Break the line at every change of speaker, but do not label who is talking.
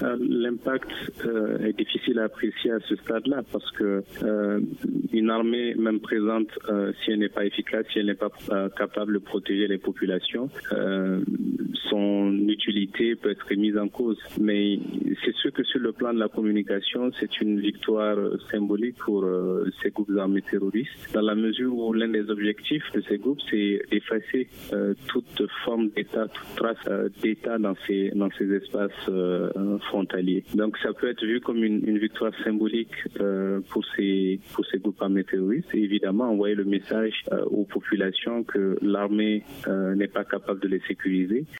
L'impact est difficile à apprécier à ce stade-là parce que une armée, même présente, si elle n'est pas efficace, si elle n'est pas capable de protéger les populations, son utilité peut être mise en cause. Mais c'est sûr que sur le plan de la communication, c'est une victoire symbolique pour ces groupes armés terroristes, dans la mesure où l'un des objectifs de ces groupes, c'est d'effacer toute forme d'État, toute trace d'État dans ces espaces frontaliers. Donc ça peut être vu comme une victoire symbolique pour ces groupes armés terroristes et évidemment envoyer le message aux populations que l'armée n'est pas capable de les sécuriser.